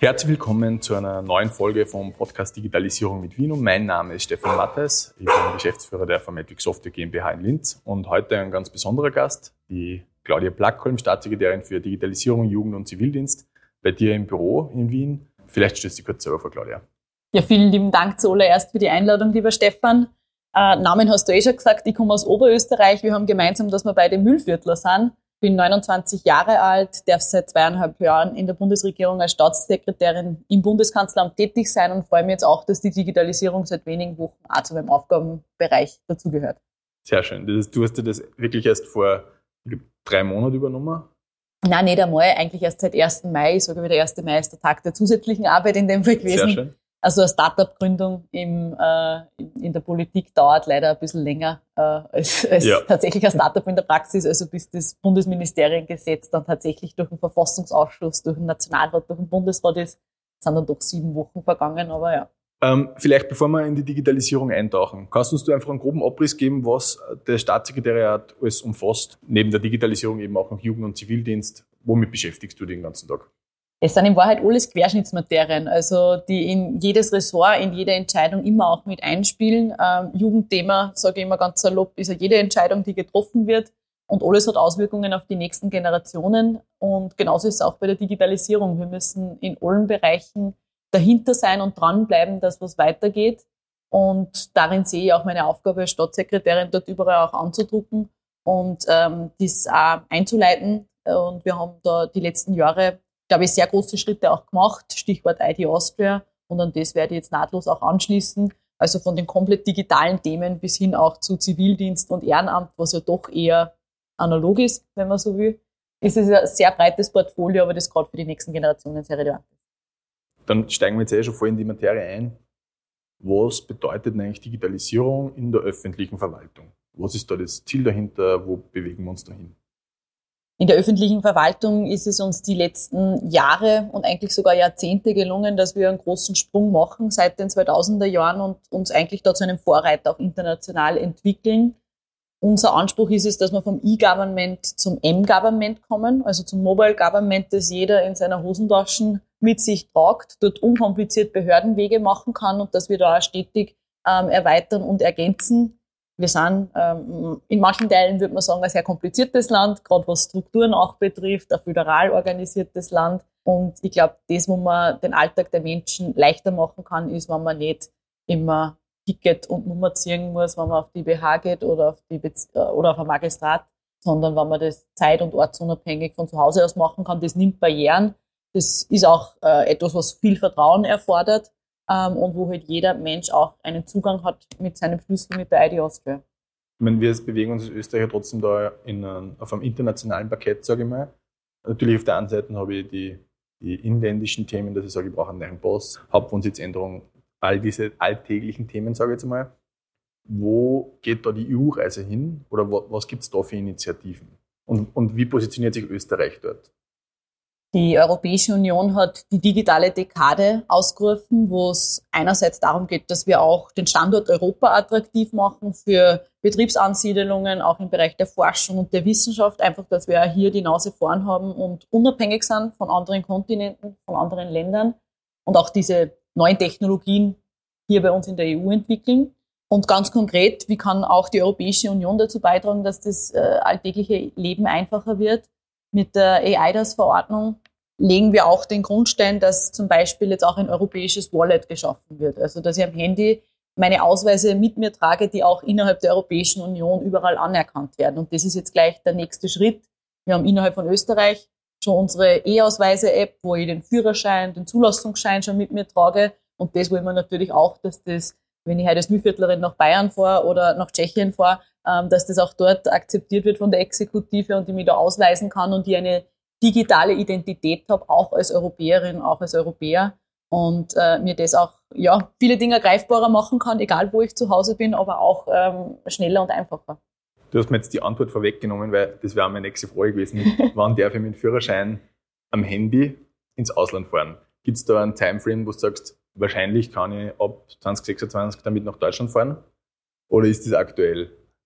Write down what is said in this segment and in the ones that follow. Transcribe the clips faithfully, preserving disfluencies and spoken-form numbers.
Herzlich willkommen zu einer neuen Folge vom Podcast Digitalisierung mit Vino. Mein Name ist Stefan Mattes, ich bin Geschäftsführer der Formatic Software GmbH in Linz und heute ein ganz besonderer Gast, die Claudia Plackholm, Staatssekretärin für Digitalisierung, Jugend und Zivildienst bei dir im Büro in Wien. Vielleicht stellst du dich kurz selber vor, Claudia. Ja, vielen lieben Dank zuallererst für die Einladung, lieber Stefan. Äh, Namen hast du eh schon gesagt, ich komme aus Oberösterreich. Wir haben gemeinsam, dass wir beide Mühlviertler sind. Ich bin neunundzwanzig Jahre alt, darf seit zweieinhalb Jahren in der Bundesregierung als Staatssekretärin im Bundeskanzleramt tätig sein und freue mich jetzt auch, dass die Digitalisierung seit wenigen Wochen auch zu meinem Aufgabenbereich dazugehört. Sehr schön. Das, du hast dir das wirklich erst vor drei Monaten übernommen? Nein, nicht einmal. Eigentlich erst seit ersten Mai. Ich sage wieder, der erste Mai ist der Tag der zusätzlichen Arbeit in dem Fall gewesen. Sehr schön. Also eine Start-up-Gründung im, äh, in der Politik dauert leider ein bisschen länger äh, als, als ja. tatsächlich ein Start-up in der Praxis. Also bis das Bundesministeriengesetz dann tatsächlich durch den Verfassungsausschuss, durch den Nationalrat, durch den Bundesrat ist, sind dann doch sieben Wochen vergangen, aber ja. Ähm, vielleicht bevor wir in die Digitalisierung eintauchen, kannst du uns einfach einen groben Abriss geben, was der Staatssekretariat alles umfasst, neben der Digitalisierung eben auch noch Jugend- und Zivildienst. Womit beschäftigst du dich den ganzen Tag? Es sind in Wahrheit alles Querschnittsmaterien, also die in jedes Ressort, in jede Entscheidung immer auch mit einspielen. Ähm, Jugendthema, sage ich immer ganz salopp, ist ja jede Entscheidung, die getroffen wird und alles hat Auswirkungen auf die nächsten Generationen und genauso ist es auch bei der Digitalisierung. Wir müssen in allen Bereichen dahinter sein und dranbleiben, dass was weitergeht und darin sehe ich auch meine Aufgabe als Staatssekretärin, dort überall auch anzudrucken und ähm, das auch einzuleiten und wir haben da die letzten Jahre glaube ich, sehr große Schritte auch gemacht, Stichwort I D Austria, und an das werde ich jetzt nahtlos auch anschließen. Also von den komplett digitalen Themen bis hin auch zu Zivildienst und Ehrenamt, was ja doch eher analog ist, wenn man so will. Es ist ein sehr breites Portfolio, aber das gerade für die nächsten Generationen sehr relevant ist. Dann steigen wir jetzt eh schon voll in die Materie ein. Was bedeutet denn eigentlich Digitalisierung in der öffentlichen Verwaltung? Was ist da das Ziel dahinter? Wo bewegen wir uns dahin? In der öffentlichen Verwaltung ist es uns die letzten Jahre und eigentlich sogar Jahrzehnte gelungen, dass wir einen großen Sprung machen seit den zweitausender Jahren und uns eigentlich da zu einem Vorreiter auch international entwickeln. Unser Anspruch ist es, dass wir vom E-Government zum M-Government kommen, also zum Mobile Government, das jeder in seiner Hosentasche mit sich tragt, dort unkompliziert Behördenwege machen kann und dass wir da auch stetig ähm, erweitern und ergänzen. Wir sind ähm, in manchen Teilen, würde man sagen, ein sehr kompliziertes Land, gerade was Strukturen auch betrifft, ein föderal organisiertes Land. Und ich glaube, das, wo man den Alltag der Menschen leichter machen kann, ist, wenn man nicht immer Ticket und Nummer ziehen muss, wenn man auf die B H geht oder auf, die Bez- oder auf ein Magistrat, sondern wenn man das zeit- und ortsunabhängig von zu Hause aus machen kann. Das nimmt Barrieren. Das ist auch äh, etwas, was viel Vertrauen erfordert. Um, und wo halt jeder Mensch auch einen Zugang hat mit seinem Schlüssel mit der I D Austria. Ich meine, wir bewegen uns als Österreicher trotzdem da in einem, auf einem internationalen Parkett, sage ich mal. Natürlich auf der einen Seite habe ich die, die inländischen Themen, dass ich sage, ich brauche einen neuen Pass, Hauptwohnsitzänderung, all diese alltäglichen Themen, sage ich jetzt mal. Wo geht da die E U-Reise hin oder was, was gibt es da für Initiativen? Und, und wie positioniert sich Österreich dort? Die Europäische Union hat die digitale Dekade ausgerufen, wo es einerseits darum geht, dass wir auch den Standort Europa attraktiv machen für Betriebsansiedelungen, auch im Bereich der Forschung und der Wissenschaft, einfach, dass wir hier die Nase vorn haben und unabhängig sind von anderen Kontinenten, von anderen Ländern und auch diese neuen Technologien hier bei uns in der E U entwickeln. Und ganz konkret, wie kann auch die Europäische Union dazu beitragen, dass das äh, alltägliche Leben einfacher wird? Mit der E I D A S-Verordnung legen wir auch den Grundstein, dass zum Beispiel jetzt auch ein europäisches Wallet geschaffen wird. Also, dass ich am Handy meine Ausweise mit mir trage, die auch innerhalb der Europäischen Union überall anerkannt werden. Und das ist jetzt gleich der nächste Schritt. Wir haben innerhalb von Österreich schon unsere E-Ausweise-App, wo ich den Führerschein, den Zulassungsschein schon mit mir trage. Und das wollen wir natürlich auch, dass das, wenn ich heute als Mühlviertlerin nach Bayern fahre oder nach Tschechien fahre, dass das auch dort akzeptiert wird von der Exekutive und ich mich da ausweisen kann und ich eine digitale Identität habe, auch als Europäerin, auch als Europäer und äh, mir das auch ja viele Dinge greifbarer machen kann, egal wo ich zu Hause bin, aber auch ähm, schneller und einfacher. Du hast mir jetzt die Antwort vorweggenommen, weil das wäre meine nächste Frage gewesen. Wann darf ich mit dem Führerschein am Handy ins Ausland fahren? Gibt es da einen Timeframe, wo du sagst, wahrscheinlich kann ich ab zwanzig sechsundzwanzig damit nach Deutschland fahren? Oder ist das aktuell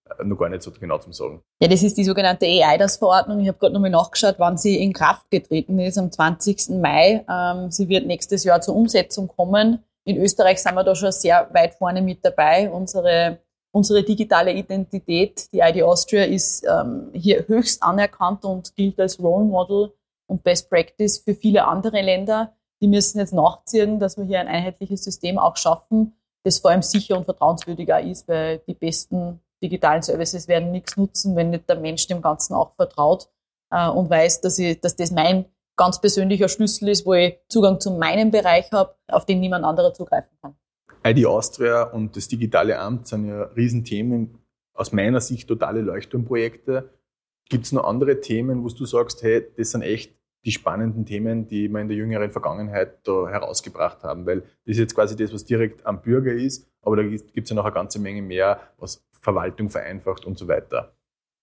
noch gar nicht so genau zum Sagen. Ja, das ist die sogenannte E I D A S-Verordnung. Ich habe gerade nochmal nachgeschaut, wann sie in Kraft getreten ist, am zwanzigsten Mai. Ähm, sie wird nächstes Jahr zur Umsetzung kommen. In Österreich sind wir da schon sehr weit vorne mit dabei. Unsere, unsere digitale Identität, die I D Austria, ist ähm, hier höchst anerkannt und gilt als Role Model und Best Practice für viele andere Länder. Die müssen jetzt nachziehen, dass wir hier ein einheitliches System auch schaffen, das vor allem sicher und vertrauenswürdiger ist, weil die besten digitalen Services werden nichts nutzen, wenn nicht der Mensch dem Ganzen auch vertraut äh, und weiß, dass, ich, dass das mein ganz persönlicher Schlüssel ist, wo ich Zugang zu meinem Bereich habe, auf den niemand anderer zugreifen kann. I D Austria und das digitale Amt sind ja Riesenthemen, aus meiner Sicht totale Leuchtturmprojekte. Gibt es noch andere Themen, wo du sagst, hey, das sind echt die spannenden Themen, die wir in der jüngeren Vergangenheit da herausgebracht haben? Weil das ist jetzt quasi das, was direkt am Bürger ist, aber da gibt es ja noch eine ganze Menge mehr, was Verwaltung vereinfacht und so weiter.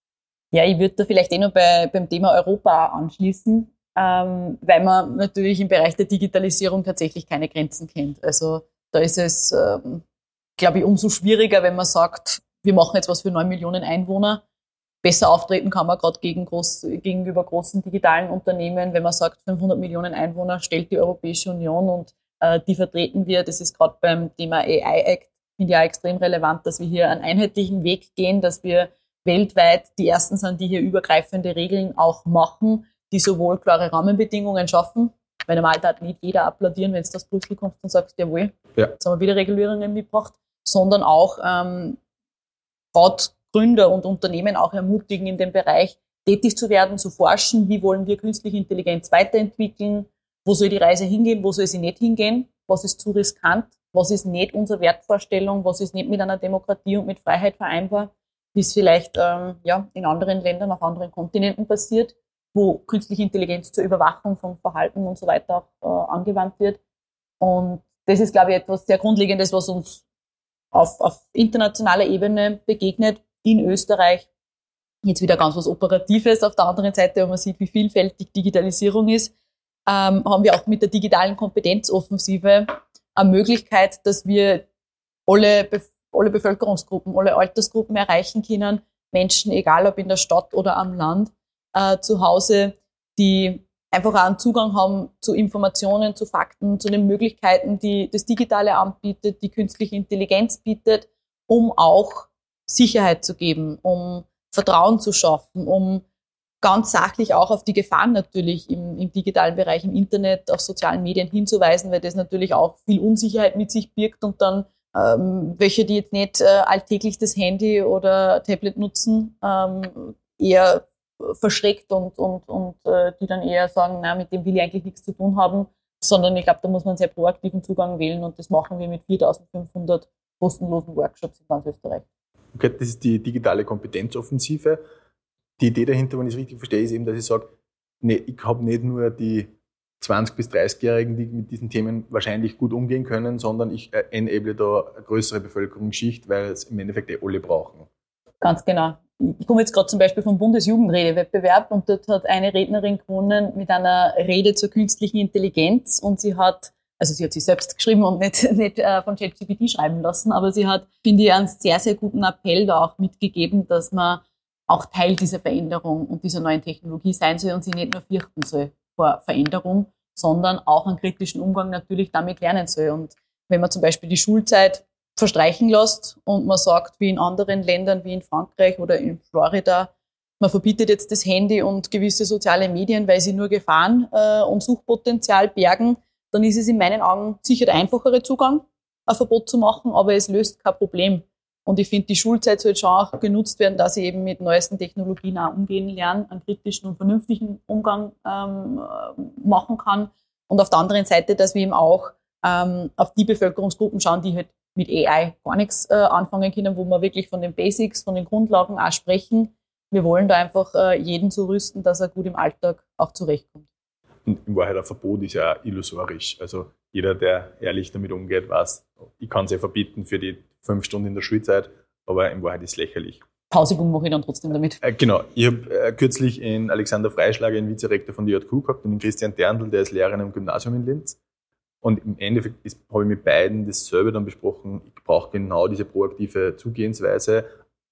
Ja, ich würde da vielleicht eh noch bei, beim Thema Europa anschließen, ähm, weil man natürlich im Bereich der Digitalisierung tatsächlich keine Grenzen kennt. Also da ist es, ähm, glaube ich, umso schwieriger, wenn man sagt, wir machen jetzt was für neun Millionen Einwohner. Besser auftreten kann man gerade gegen groß, gegenüber großen digitalen Unternehmen, wenn man sagt, fünfhundert Millionen Einwohner stellt die Europäische Union und äh, die vertreten wir. Das ist gerade beim Thema A I Act, finde ich auch extrem relevant, dass wir hier einen einheitlichen Weg gehen, dass wir weltweit die Ersten sind, die hier übergreifende Regeln auch machen, die sowohl klare Rahmenbedingungen schaffen, weil normal darf nicht jeder applaudieren, wenn du aus Brüssel kommst und sagst, jawohl, ja. Jetzt haben wir wieder Regulierungen mitgebracht, sondern auch ähm, gerade Gründer und Unternehmen auch ermutigen, in dem Bereich tätig zu werden, zu forschen, wie wollen wir künstliche Intelligenz weiterentwickeln, wo soll die Reise hingehen, wo soll sie nicht hingehen, was ist zu riskant, was ist nicht unsere Wertvorstellung, was ist nicht mit einer Demokratie und mit Freiheit vereinbar, wie es vielleicht ähm, ja, in anderen Ländern, auf anderen Kontinenten passiert, wo künstliche Intelligenz zur Überwachung von Verhalten und so weiter auch äh, angewandt wird. Und das ist, glaube ich, etwas sehr Grundlegendes, was uns auf, auf internationaler Ebene begegnet. In Österreich jetzt wieder ganz was Operatives. Auf der anderen Seite, wenn man sieht, wie vielfältig Digitalisierung ist, ähm, haben wir auch mit der digitalen Kompetenzoffensive eine Möglichkeit, dass wir alle, Be- alle Bevölkerungsgruppen, alle Altersgruppen erreichen können. Menschen, egal ob in der Stadt oder am Land, äh, zu Hause, die einfach auch einen Zugang haben zu Informationen, zu Fakten, zu den Möglichkeiten, die das digitale Amt bietet, die künstliche Intelligenz bietet, um auch Sicherheit zu geben, um Vertrauen zu schaffen, um ganz sachlich auch auf die Gefahren natürlich im, im digitalen Bereich, im Internet, auf sozialen Medien hinzuweisen, weil das natürlich auch viel Unsicherheit mit sich birgt und dann ähm, welche, die jetzt nicht äh, alltäglich das Handy oder Tablet nutzen, ähm, eher verschreckt und, und, und äh, die dann eher sagen, na, mit dem will ich eigentlich nichts zu tun haben, sondern ich glaube, da muss man einen sehr proaktiven Zugang wählen und das machen wir mit viertausendfünfhundert kostenlosen Workshops in ganz Österreich. Okay, das ist die digitale Kompetenzoffensive. Die Idee dahinter, wenn ich es richtig verstehe, ist eben, dass ich sage, nee, ich habe nicht nur die zwanzig- bis dreißigjährigen, die mit diesen Themen wahrscheinlich gut umgehen können, sondern ich enable da eine größere Bevölkerungsschicht, weil es im Endeffekt eh alle brauchen. Ganz genau. Ich komme jetzt gerade zum Beispiel vom Bundesjugendredewettbewerb und dort hat eine Rednerin gewonnen mit einer Rede zur künstlichen Intelligenz und sie hat, also sie hat sie selbst geschrieben und nicht, nicht äh, von ChatGPT schreiben lassen, aber sie hat, finde ich, einen sehr, sehr guten Appell da auch mitgegeben, dass man auch Teil dieser Veränderung und dieser neuen Technologie sein soll und sie nicht nur fürchten soll vor Veränderung, sondern auch einen kritischen Umgang natürlich damit lernen soll. Und wenn man zum Beispiel die Schulzeit verstreichen lässt und man sagt, wie in anderen Ländern, wie in Frankreich oder in Florida, man verbietet jetzt das Handy und gewisse soziale Medien, weil sie nur Gefahren äh, und Suchpotenzial bergen, dann ist es in meinen Augen sicher der einfachere Zugang, ein Verbot zu machen, aber es löst kein Problem. Und ich finde, die Schulzeit sollte schon auch genutzt werden, dass ich eben mit neuesten Technologien auch umgehen lerne, einen kritischen und vernünftigen Umgang ähm, machen kann. Und auf der anderen Seite, dass wir eben auch ähm, auf die Bevölkerungsgruppen schauen, die halt mit A I gar nichts äh, anfangen können, wo wir wirklich von den Basics, von den Grundlagen auch sprechen. Wir wollen da einfach äh, jeden so rüsten, dass er gut im Alltag auch zurechtkommt. Und in Wahrheit ein Verbot ist ja illusorisch. Also jeder, der ehrlich damit umgeht, weiß, ich kann es ja verbieten für die fünf Stunden in der Schulzeit, aber in Wahrheit ist es lächerlich. Pausübung mache ich dann trotzdem damit. Äh, genau. Ich habe äh, kürzlich in Alexander Freischlager, den Vizerektor von der J Q, gehabt und den Christian Terndl, der ist Lehrer im Gymnasium in Linz. Und im Endeffekt habe ich mit beiden dasselbe dann besprochen. Ich brauche genau diese proaktive Zugehensweise.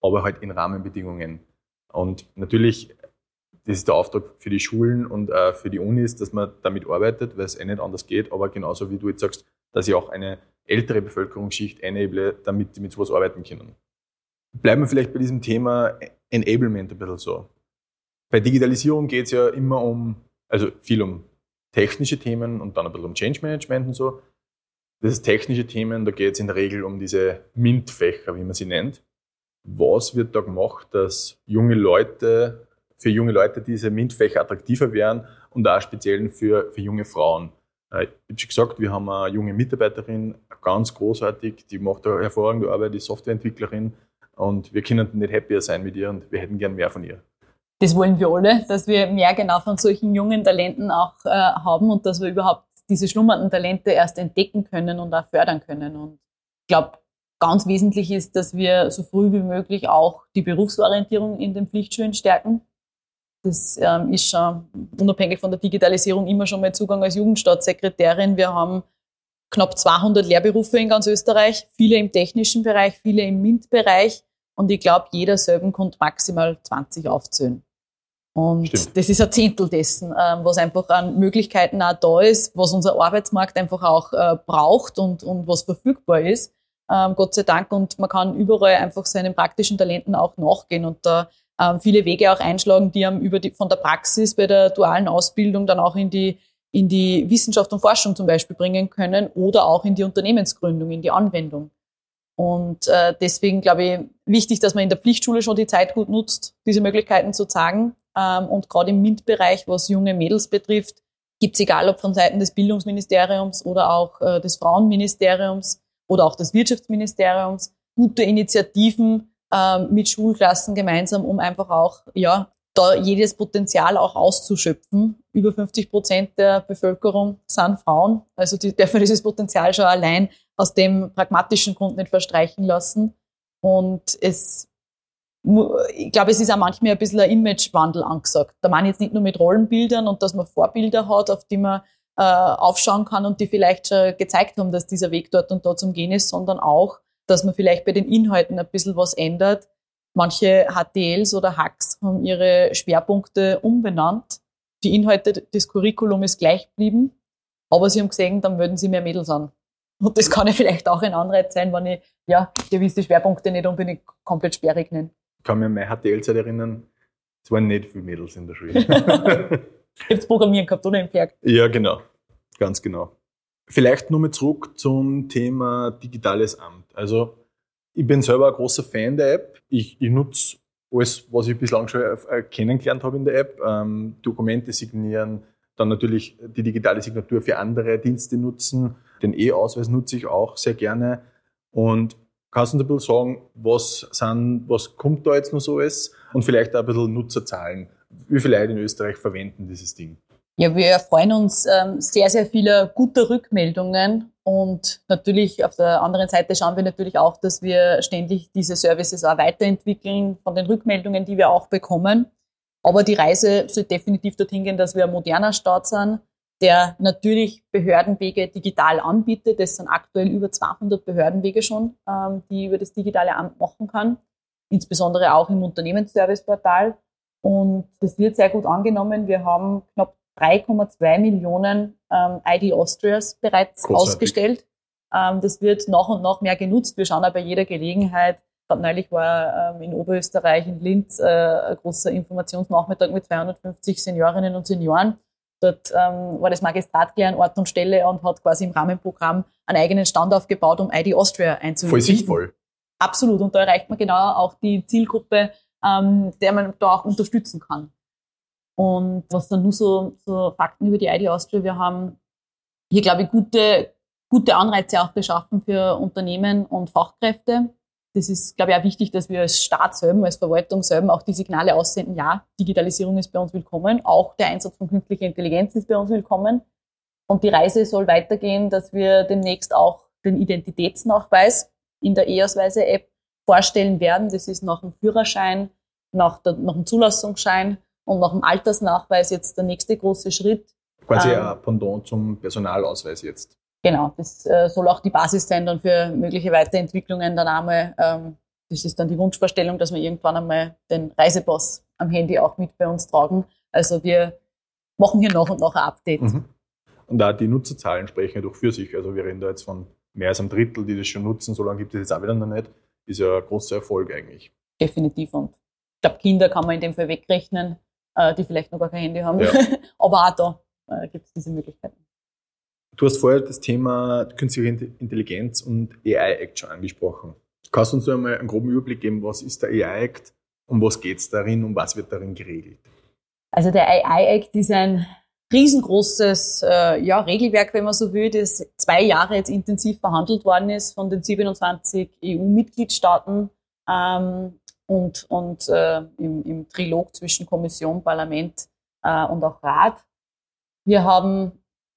aber halt in Rahmenbedingungen. Und natürlich, das ist der Auftrag für die Schulen und äh, für die Unis, dass man damit arbeitet, weil es eh nicht anders geht, aber genauso wie du jetzt sagst, dass ich auch eine ältere Bevölkerungsschicht enable, damit die mit sowas arbeiten können. Bleiben wir vielleicht bei diesem Thema Enablement ein bisschen so. Bei Digitalisierung geht es ja immer um, also viel um technische Themen und dann ein bisschen um Change Management und so. Das ist technische Themen, da geht es in der Regel um diese MINT-Fächer, wie man sie nennt. Was wird da gemacht, dass junge Leute, für junge Leute diese MINT-Fächer attraktiver werden und auch speziell für, für junge Frauen? Ich habe schon gesagt, wir haben eine junge Mitarbeiterin, ganz großartig, die macht eine hervorragende Arbeit, die Softwareentwicklerin und wir können nicht happier sein mit ihr und wir hätten gern mehr von ihr. Das wollen wir alle, dass wir mehr genau von solchen jungen Talenten auch äh, haben und dass wir überhaupt diese schlummernden Talente erst entdecken können und auch fördern können. Und ich glaube, ganz wesentlich ist, dass wir so früh wie möglich auch die Berufsorientierung in den Pflichtschulen stärken. Das ähm, ist schon unabhängig von der Digitalisierung immer schon mein Zugang als Jugendstaatssekretärin. Wir haben knapp zweihundert Lehrberufe in ganz Österreich, viele im technischen Bereich, viele im MINT-Bereich. Und ich glaube, jeder selben konnte maximal zwanzig aufzählen. Und Stimmt. Das ist ein Zehntel dessen, ähm, was einfach an Möglichkeiten auch da ist, was unser Arbeitsmarkt einfach auch äh, braucht und, und was verfügbar ist. Ähm, Gott sei Dank. Und man kann überall einfach seinen praktischen Talenten auch nachgehen und da ähm, viele Wege auch einschlagen, die einem über die, von der Praxis bei der dualen Ausbildung dann auch in die, in die Wissenschaft und Forschung zum Beispiel bringen können oder auch in die Unternehmensgründung, in die Anwendung. Und äh, deswegen glaube ich, wichtig, dass man in der Pflichtschule schon die Zeit gut nutzt, diese Möglichkeiten zu zeigen. Ähm, und gerade im MINT-Bereich, was junge Mädels betrifft, gibt es, egal ob von Seiten des Bildungsministeriums oder auch äh, des Frauenministeriums oder auch des Wirtschaftsministeriums, gute Initiativen ähm, mit Schulklassen gemeinsam, um einfach auch ja da jedes Potenzial auch auszuschöpfen. Über fünfzig Prozent der Bevölkerung sind Frauen. Also die dürfen dieses Potenzial schon allein aus dem pragmatischen Grund nicht verstreichen lassen. Und es, ich glaube, es ist auch manchmal ein bisschen ein Imagewandel angesagt. Da meine ich jetzt nicht nur mit Rollenbildern und dass man Vorbilder hat, auf die man äh, aufschauen kann und die vielleicht schon gezeigt haben, dass dieser Weg dort und dort zum Gehen ist, sondern auch, dass man vielleicht bei den Inhalten ein bisschen was ändert. Manche H T Ls oder Hacks haben ihre Schwerpunkte umbenannt. Die Inhalte des Curriculum ist gleich geblieben, aber sie haben gesehen, dann melden sie mehr Mädels an. Und das kann ja vielleicht auch ein Anreiz sein, wenn ich ja gewisse Schwerpunkte nicht unbedingt komplett sperrig nenne. Ich kann mich an meine H T L-Zeit erinnern, es waren nicht viele Mädels in der Schule. Ich hab's Programmieren gehabt, oder im Berg? Ja, genau. Ganz genau. Vielleicht nur mal zurück zum Thema digitales Amt. Also ich bin selber ein großer Fan der App. Ich, ich nutze alles, was ich bislang schon äh, kennengelernt habe in der App. Ähm, Dokumente signieren, dann natürlich die digitale Signatur für andere Dienste nutzen. Den E-Ausweis nutze ich auch sehr gerne. Und kannst du uns ein bisschen sagen, was, sind, was kommt da jetzt noch so alles? Und vielleicht auch ein bisschen Nutzerzahlen. Wie viele Leute in Österreich verwenden dieses Ding? Ja, wir freuen uns ähm, sehr, sehr vieler guter Rückmeldungen. Und natürlich auf der anderen Seite schauen wir natürlich auch, dass wir ständig diese Services auch weiterentwickeln von den Rückmeldungen, die wir auch bekommen. Aber die Reise soll definitiv dorthin gehen, dass wir ein moderner Staat sind, der natürlich Behördenwege digital anbietet. Das sind aktuell über zweihundert Behördenwege schon, ähm, die über das digitale Amt machen kann. Insbesondere auch im Unternehmensserviceportal. Und das wird sehr gut angenommen. Wir haben knapp drei Komma zwei Millionen ähm, I D Austrias bereits Großartig. ausgestellt. Ähm, das wird nach und nach mehr genutzt. Wir schauen auch bei jeder Gelegenheit. Gerade neulich war ähm, in Oberösterreich, in Linz, äh, ein großer Informationsnachmittag mit zweihundertfünfzig Seniorinnen und Senioren. Dort ähm, war das Magistrat gleich an Ort und Stelle und hat quasi im Rahmenprogramm einen eigenen Stand aufgebaut, um I D Austria einzurichten. Voll sinnvoll. Absolut. Und da erreicht man genau auch die Zielgruppe, ähm, der man da auch unterstützen kann. Und was dann nur so, so Fakten über die I D Austria, wir haben hier, glaube ich, gute, gute Anreize auch geschaffen für Unternehmen und Fachkräfte. Das ist, glaube ich, auch wichtig, dass wir als Staat selber, als Verwaltung selber auch die Signale aussenden, ja, Digitalisierung ist bei uns willkommen, auch der Einsatz von künstlicher Intelligenz ist bei uns willkommen. Und die Reise soll weitergehen, dass wir demnächst auch den Identitätsnachweis in der E-Ausweise-App vorstellen werden. Das ist nach dem Führerschein, nach, der, nach dem Zulassungsschein und nach dem Altersnachweis jetzt der nächste große Schritt. Quasi ähm, ein Pendant zum Personalausweis jetzt. Genau, das äh, soll auch die Basis sein dann für mögliche Weiterentwicklungen dann einmal ähm, das ist dann die Wunschvorstellung, dass wir irgendwann einmal den Reisepass am Handy auch mit bei uns tragen. Also wir machen hier nach und nach ein Update. Mhm. Und auch die Nutzerzahlen sprechen ja doch für sich. Also wir reden da jetzt von mehr als einem Drittel, die das schon nutzen. So lange gibt es jetzt auch wieder noch nicht. Ist ja ein großer Erfolg eigentlich. Definitiv. Und ich glaube, Kinder kann man in dem Fall wegrechnen, die vielleicht noch gar kein Handy haben. Ja. Aber auch da äh, gibt es diese Möglichkeiten. Du hast vorher das Thema künstliche Intelligenz und A I-Act schon angesprochen. Kannst du uns einmal einen groben Überblick geben, was ist der A I-Act, um was geht es darin und was wird darin geregelt? Also der A I-Act ist ein riesengroßes äh, ja, Regelwerk, wenn man so will, das zwei Jahre jetzt intensiv verhandelt worden ist von den siebenundzwanzig E U-Mitgliedstaaten ähm, und, und äh, im, im Trilog zwischen Kommission, Parlament äh, und auch Rat. Wir haben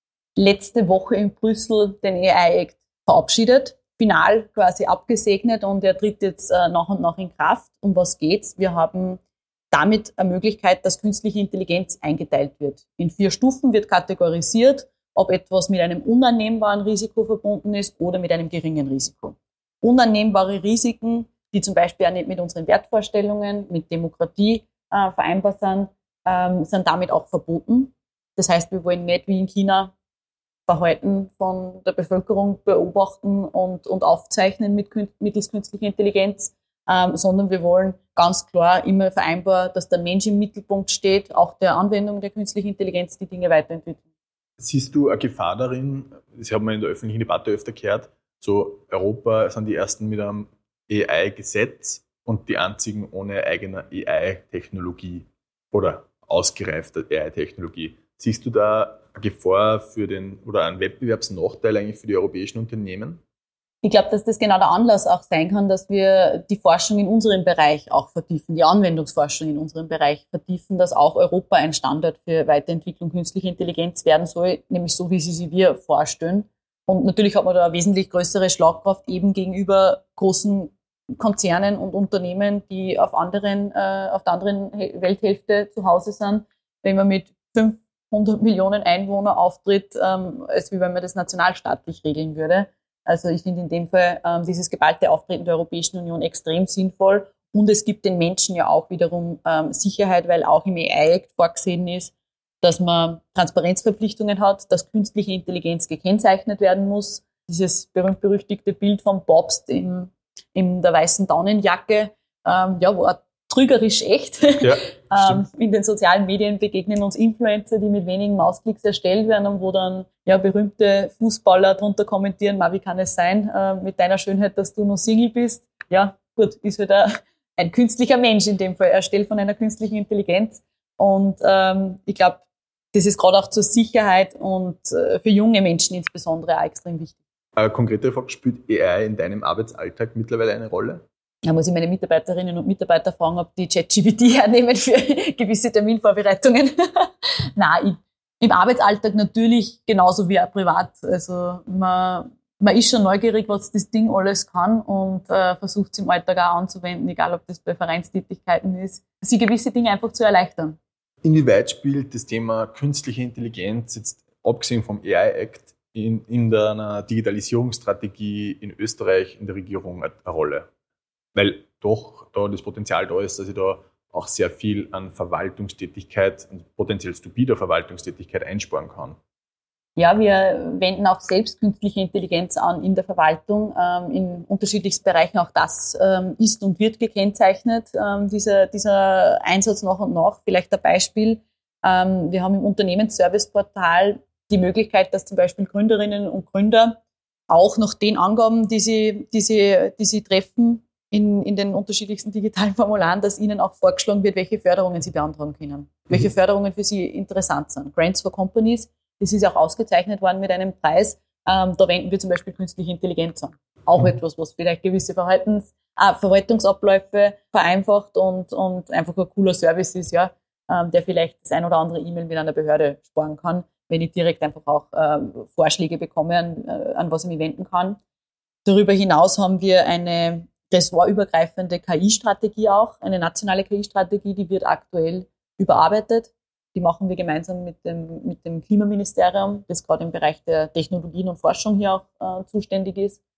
letzte Woche in Brüssel den A I-Act verabschiedet, final quasi abgesegnet und er tritt jetzt äh, nach und nach in Kraft. Um was geht's? Wir haben damit eine Möglichkeit, dass künstliche Intelligenz eingeteilt wird. In vier Stufen wird kategorisiert, ob etwas mit einem unannehmbaren Risiko verbunden ist oder mit einem geringen Risiko. Unannehmbare Risiken, die zum Beispiel auch nicht mit unseren Wertvorstellungen, mit Demokratie äh, vereinbar sind, ähm, sind damit auch verboten. Das heißt, wir wollen nicht wie in China Verhalten von der Bevölkerung beobachten und, und aufzeichnen mit, mittels künstlicher Intelligenz, ähm, sondern wir wollen ganz klar immer vereinbar, dass der Mensch im Mittelpunkt steht, auch der Anwendung der künstlichen Intelligenz, die Dinge weiterentwickeln. Siehst du eine Gefahr darin, das hat man in der öffentlichen Debatte öfter gehört, so Europa sind die ersten mit einem A I-Gesetz und die einzigen ohne eigene A I-Technologie oder ausgereifte A I-Technologie. Siehst du da eine Gefahr für den oder einen Wettbewerbsnachteil eigentlich für die europäischen Unternehmen? Ich glaube, dass das genau der Anlass auch sein kann, dass wir die Forschung in unserem Bereich auch vertiefen, die Anwendungsforschung in unserem Bereich vertiefen, dass auch Europa ein Standard für Weiterentwicklung künstlicher Intelligenz werden soll, nämlich so, wie sie sie wir vorstellen. Und natürlich hat man da eine wesentlich größere Schlagkraft eben gegenüber großen Konzernen und Unternehmen, die auf anderen, äh, auf der anderen Welthälfte zu Hause sind, wenn man mit fünfhundert Millionen Einwohnern auftritt, ähm, als wie wenn man das nationalstaatlich regeln würde. Also ich finde in dem Fall ähm, dieses geballte Auftreten der Europäischen Union extrem sinnvoll. Und es gibt den Menschen ja auch wiederum ähm, Sicherheit, weil auch im A I-Act vorgesehen ist, dass man Transparenzverpflichtungen hat, dass künstliche Intelligenz gekennzeichnet werden muss. Dieses berühmt-berüchtigte Bild vom Papst in, in der weißen Daunenjacke, ähm, ja, war trügerisch echt. Ja, ähm, in den sozialen Medien begegnen uns Influencer, die mit wenigen Mausklicks erstellt werden und wo dann ja berühmte Fußballer drunter kommentieren, Ma, wie kann es sein, äh, mit deiner Schönheit, dass du noch Single bist? Ja, gut, ist wieder ein künstlicher Mensch in dem Fall, erstellt von einer künstlichen Intelligenz. Und ähm, ich glaube, das ist gerade auch zur Sicherheit und äh, für junge Menschen insbesondere auch extrem wichtig. Eine konkrete Frage, spielt A I in deinem Arbeitsalltag mittlerweile eine Rolle? Da muss ich meine Mitarbeiterinnen und Mitarbeiter fragen, ob die ChatGPT hernehmen für gewisse Terminvorbereitungen. Nein, ich, im Arbeitsalltag natürlich genauso wie auch privat. Also man, man ist schon neugierig, was das Ding alles kann und äh, versucht es im Alltag auch anzuwenden, egal ob das bei Vereinstätigkeiten ist, sie gewisse Dinge einfach zu erleichtern. Inwieweit spielt das Thema künstliche Intelligenz jetzt abgesehen vom A I-Act in, in der Digitalisierungsstrategie in Österreich, in der Regierung eine Rolle? Weil doch da das Potenzial da ist, dass ich da auch sehr viel an Verwaltungstätigkeit und potenziell stupider Verwaltungstätigkeit einsparen kann. Ja, wir wenden auch selbst künstliche Intelligenz an in der Verwaltung, ähm, in unterschiedlichsten Bereichen. Auch das ähm, ist und wird gekennzeichnet, ähm, dieser, dieser Einsatz nach und nach. Vielleicht ein Beispiel. Ähm, wir haben im Unternehmensserviceportal die Möglichkeit, dass zum Beispiel Gründerinnen und Gründer auch nach den Angaben, die sie, die sie, die sie treffen, in, in den unterschiedlichsten digitalen Formularen, dass ihnen auch vorgeschlagen wird, welche Förderungen sie beantragen können, mhm. welche Förderungen für sie interessant sind. Grants for Companies, das ist auch ausgezeichnet worden mit einem Preis. Ähm, da wenden wir zum Beispiel künstliche Intelligenz an. Auch mhm. etwas, was vielleicht gewisse Verhaltens, äh, Verwaltungsabläufe vereinfacht und, und einfach ein cooler Service ist, ja, ähm, der vielleicht das ein oder andere E-Mail mit einer Behörde sparen kann, wenn ich direkt einfach auch äh, Vorschläge bekomme, an, äh, an was ich mich wenden kann. Darüber hinaus haben wir eine ressortübergreifende K I-Strategie auch, eine nationale K I-Strategie, die wird aktuell überarbeitet. Die machen wir gemeinsam mit dem, mit dem Klimaministerium, das gerade im Bereich der Technologien und Forschung hier auch äh, zuständig ist.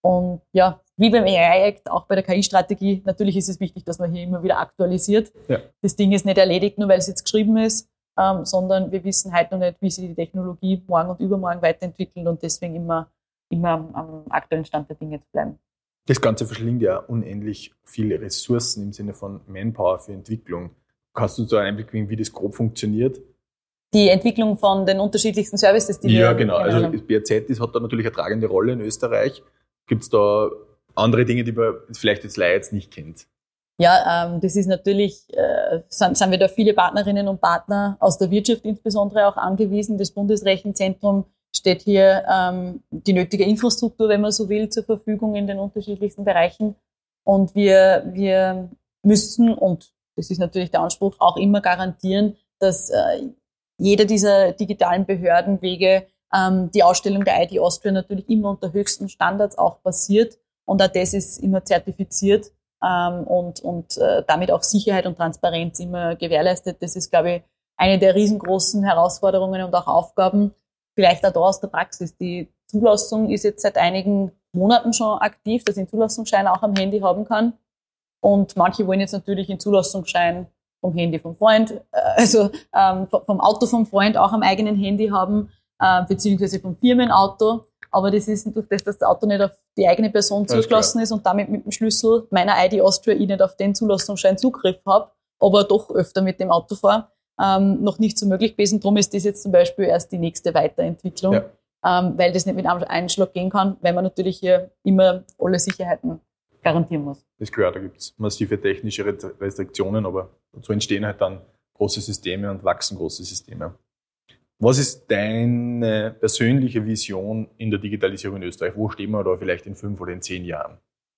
Und ja, wie beim A I-Act, auch bei der K I-Strategie, natürlich ist es wichtig, dass man hier immer wieder aktualisiert. Ja. Das Ding ist nicht erledigt, nur weil es jetzt geschrieben ist, ähm, sondern wir wissen heute noch nicht, wie sich die Technologie morgen und übermorgen weiterentwickelt und deswegen immer, immer am, am aktuellen Stand der Dinge zu bleiben. Das Ganze verschlingt ja unendlich viele Ressourcen im Sinne von Manpower für Entwicklung. Kannst du so einen Einblick geben, wie das grob funktioniert? Die Entwicklung von den unterschiedlichsten Services, die ja, wir... Ja, genau. Also haben. B R Z ist, hat da natürlich eine tragende Rolle in Österreich. Gibt es da andere Dinge, die man vielleicht jetzt Laie jetzt nicht kennt? Ja, ähm, das ist natürlich, äh, sind, sind wir da viele Partnerinnen und Partner aus der Wirtschaft insbesondere auch angewiesen. Das Bundesrechenzentrum steht hier ähm, die nötige Infrastruktur, wenn man so will, zur Verfügung in den unterschiedlichsten Bereichen. Und wir, wir müssen, und das ist natürlich der Anspruch, auch immer garantieren, dass äh, jeder dieser digitalen Behördenwege ähm, die Ausstellung der I D Austria natürlich immer unter höchsten Standards auch passiert. Und auch das ist immer zertifiziert ähm, und, und äh, damit auch Sicherheit und Transparenz immer gewährleistet. Das ist, glaube ich, eine der riesengroßen Herausforderungen und auch Aufgaben, vielleicht auch da aus der Praxis. Die Zulassung ist jetzt seit einigen Monaten schon aktiv, dass ich einen Zulassungsschein auch am Handy haben kann. Und manche wollen jetzt natürlich einen Zulassungsschein vom Handy vom Freund, äh, also ähm, vom Auto vom Freund auch am eigenen Handy haben, äh, beziehungsweise vom Firmenauto. Aber das ist durch das, dass das Auto nicht auf die eigene Person zugelassen ist und damit mit dem Schlüssel meiner I D Austria ich nicht auf den Zulassungsschein Zugriff habe, aber doch öfter mit dem Auto fahre, ähm, noch nicht so möglich gewesen. Darum ist das jetzt zum Beispiel erst die nächste Weiterentwicklung, ja. ähm, weil das nicht mit einem Einschlag gehen kann, weil man natürlich hier immer alle Sicherheiten garantieren muss. Das ist klar, da gibt es massive technische Restriktionen, aber so entstehen halt dann große Systeme und wachsen große Systeme. Was ist deine persönliche Vision in der Digitalisierung in Österreich? Wo stehen wir da vielleicht in fünf oder in zehn Jahren?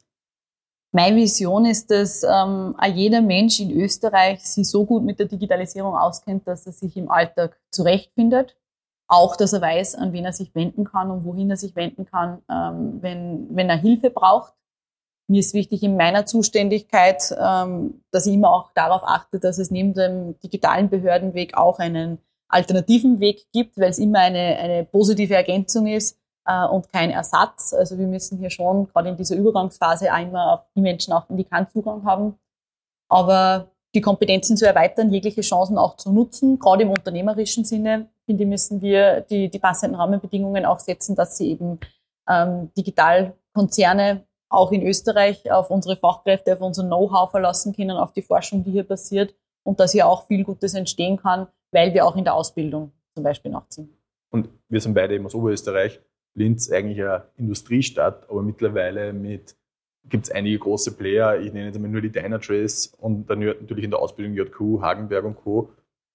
Meine Vision ist, dass ähm, auch jeder Mensch in Österreich sich so gut mit der Digitalisierung auskennt, dass er sich im Alltag zurechtfindet. Auch, dass er weiß, an wen er sich wenden kann und wohin er sich wenden kann, ähm, wenn, wenn er Hilfe braucht. Mir ist wichtig in meiner Zuständigkeit, ähm, dass ich immer auch darauf achte, dass es neben dem digitalen Behördenweg auch einen alternativen Weg gibt, weil es immer eine, eine positive Ergänzung ist äh, und kein Ersatz. Also wir müssen hier schon gerade in dieser Übergangsphase auch immer auf die Menschen achten, die keinen Zugang haben. Aber die Kompetenzen zu erweitern, jegliche Chancen auch zu nutzen, gerade im unternehmerischen Sinne, finde ich, müssen wir die, die passenden Rahmenbedingungen auch setzen, dass sie eben ähm, Digitalkonzerne auch in Österreich auf unsere Fachkräfte, auf unser Know-how verlassen können, auf die Forschung, die hier passiert und dass hier auch viel Gutes entstehen kann, weil wir auch in der Ausbildung zum Beispiel nachziehen. Und wir sind beide eben aus Oberösterreich. Linz eigentlich eine Industriestadt, aber mittlerweile mit gibt es einige große Player, ich nenne jetzt einmal nur die Dynatrace und dann natürlich in der Ausbildung J Q, Hagenberg und Co.,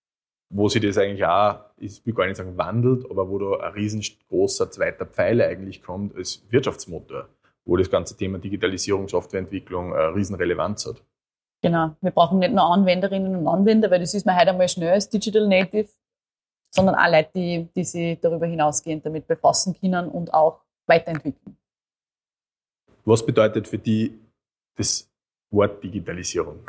wo sich das eigentlich auch, ich will gar nicht sagen wandelt, aber wo da ein riesengroßer zweiter Pfeiler eigentlich kommt als Wirtschaftsmotor, wo das ganze Thema Digitalisierung, Softwareentwicklung eine Riesenrelevanz hat. Genau, wir brauchen nicht nur Anwenderinnen und Anwender, weil das ist man heute einmal schnell als Digital Native, sondern auch Leute, die, die sich darüber hinausgehend damit befassen können und auch weiterentwickeln. Was bedeutet für dich das Wort Digitalisierung?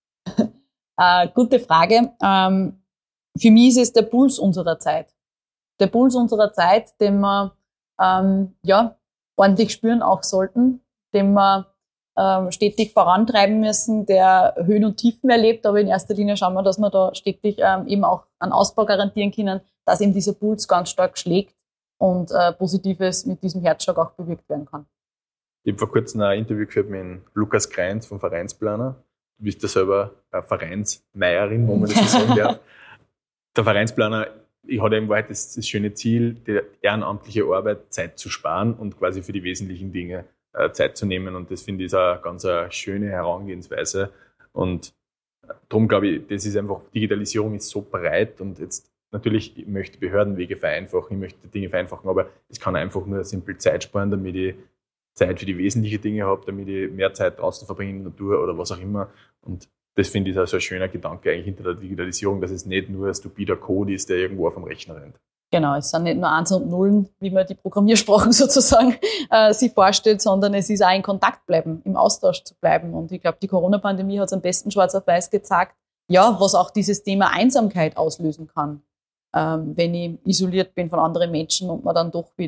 äh, gute Frage. Ähm, für mich ist es der Puls unserer Zeit. Der Puls unserer Zeit, den wir ähm, ja, ordentlich spüren auch sollten, den wir ähm, stetig vorantreiben müssen, der Höhen und Tiefen erlebt, aber in erster Linie schauen wir, dass wir da stetig ähm, eben auch einen Ausbau garantieren können, dass eben dieser Puls ganz stark schlägt und äh, Positives mit diesem Herzschlag auch bewirkt werden kann. Ich habe vor kurzem ein Interview geführt mit Lukas Kreins vom Vereinsplaner. Du bist ja selber eine Vereinsmeierin, wo man das so sagen darf. Der Vereinsplaner, ich hatte in Wahrheit das, das schöne Ziel, die ehrenamtliche Arbeit Zeit zu sparen und quasi für die wesentlichen Dinge äh, Zeit zu nehmen. Und das finde ich eine ganz eine schöne Herangehensweise. Und darum glaube ich, das ist einfach, Digitalisierung ist so breit und jetzt natürlich, ich möchte Behördenwege vereinfachen, ich möchte Dinge vereinfachen, aber es kann einfach nur simpel Zeit sparen, damit ich Zeit für die wesentlichen Dinge habe, damit ich mehr Zeit draußen verbringe in der Natur oder was auch immer. Und das finde ich also ein schöner Gedanke eigentlich hinter der Digitalisierung, dass es nicht nur ein stupider Code ist, der irgendwo auf dem Rechner rennt. Genau, es sind nicht nur Eins und Nullen, wie man die Programmiersprachen sozusagen äh, sich vorstellt, sondern es ist auch in Kontakt bleiben, im Austausch zu bleiben. Und ich glaube, die Corona-Pandemie hat es am besten schwarz auf weiß gezeigt, ja, was auch dieses Thema Einsamkeit auslösen kann, ähm, wenn ich isoliert bin von anderen Menschen und man dann doch wieder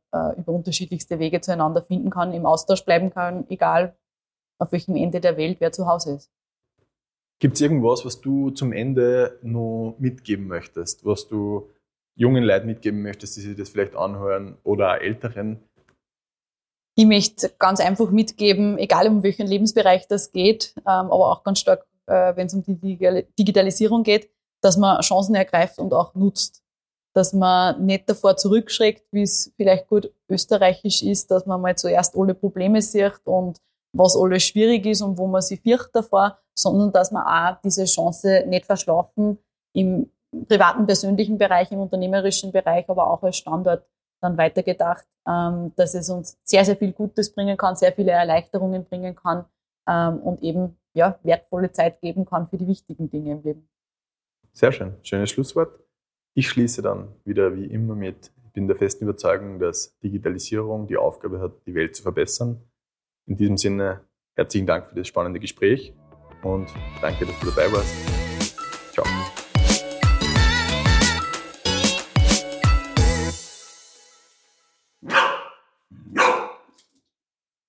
äh, über unterschiedlichste Wege zueinander finden kann, im Austausch bleiben kann, egal auf welchem Ende der Welt wer zu Hause ist. Gibt es irgendwas, was du zum Ende noch mitgeben möchtest, was du jungen Leuten mitgeben möchtest, die sich das vielleicht anhören, oder auch Älteren? Ich möchte ganz einfach mitgeben, egal um welchen Lebensbereich das geht, ähm, aber auch ganz stark, äh, wenn es um die Digitalisierung geht, dass man Chancen ergreift und auch nutzt. Dass man nicht davor zurückschreckt, wie es vielleicht gut österreichisch ist, dass man mal zuerst alle Probleme sieht und was alles schwierig ist und wo man sich fürchtet davor, sondern dass man auch diese Chance nicht verschlafen, im privaten, persönlichen Bereich, im unternehmerischen Bereich, aber auch als Standort dann weitergedacht, ähm, dass es uns sehr, sehr viel Gutes bringen kann, sehr viele Erleichterungen bringen kann ähm, und eben ja, wertvolle Zeit geben kann für die wichtigen Dinge im Leben. Sehr schön, schönes Schlusswort. Ich schließe dann wieder wie immer mit, ich bin der festen Überzeugung, dass Digitalisierung die Aufgabe hat, die Welt zu verbessern. In diesem Sinne, herzlichen Dank für das spannende Gespräch und danke, dass du dabei warst. Ciao.